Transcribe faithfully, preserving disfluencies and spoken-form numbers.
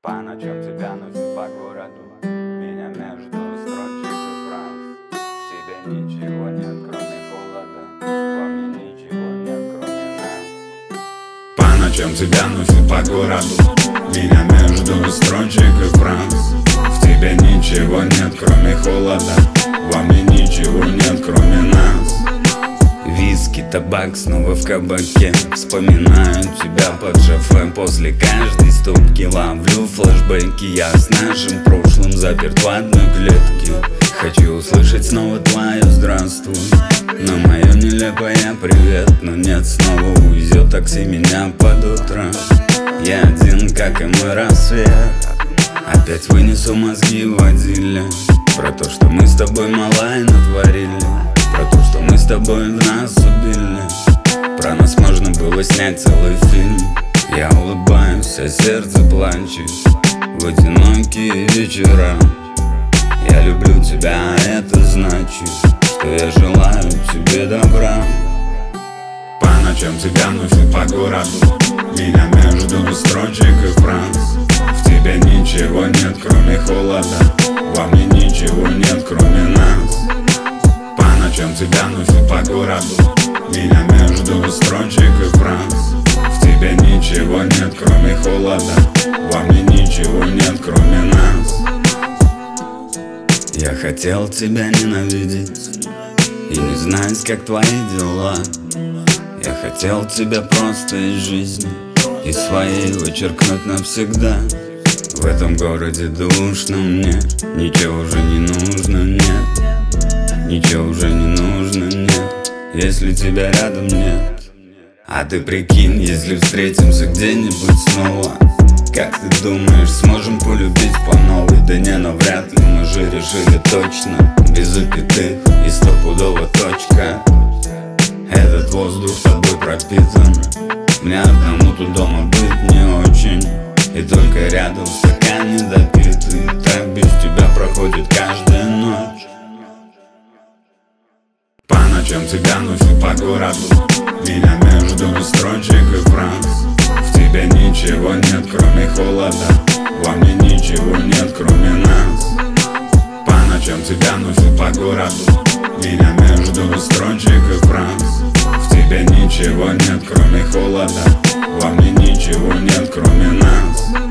По ночам тебя носит по городу, меня между строчек и фраз. В тебе ничего нет, кроме холода, во мне ничего нет, кроме нас. По ночам тебя носит по городу, меня между строчек и фраз. В тебе ничего нет, кроме холода, во мне ничего нет, кроме нас. Виски, табак, снова в кабаке. Вспоминаю тебя под шофе. После каждой стопки ловлю флешбеки. Я с нашим прошлым заперт в одной клетке. Хочу услышать снова твое здравствуй, но мое нелепое привет. Но нет, снова увезет такси меня под утро. Я один, как и мой рассвет. Опять вынесу мозги водили про то, что мы с тобой малое натворили, про то, что мы с тобой в нас убили. Про нас можно было снять целый фильм. Я улыбаюсь, а сердце плачет в одинокие вечера. Я люблю тебя, а это значит, что я желаю тебе добра. По ночам тебя носит по городу, меня между строчек и фраз. В тебе ничего нет, кроме холода, во мне ничего нет, кроме нас. По ночам тебя носит по городу, меня между строчек и фраз. В тебе ничего нет, кроме холода, во мне ничего нет, кроме нас. Я хотел тебя ненавидеть и не знать, как твои дела. Я хотел тебя просто из жизни, из своей вычеркнуть навсегда. В этом городе душно мне, ничего уже не нужно, нет. Ничего уже не нужно, нет, если тебя рядом нет. А ты прикинь, если встретимся где-нибудь снова, как ты думаешь, сможем полюбить по новой? Да не, но вряд ли, мы же решили точно, без запятых и стопудово точка. Этот воздух тобой пропитан, мне одному тут дома быть не очень, и только рядом стакан недопитый. Так без тебя проходит каждая ночь. По ночам тебя носит по городу, меня между строчек и фраз. В тебе ничего нет, кроме холода, во мне ничего нет, кроме нас. По ночам тебя носит по городу, меня между строчек и фраз. В тебе ничего нет, кроме холода, во мне ничего нет, кроме нас.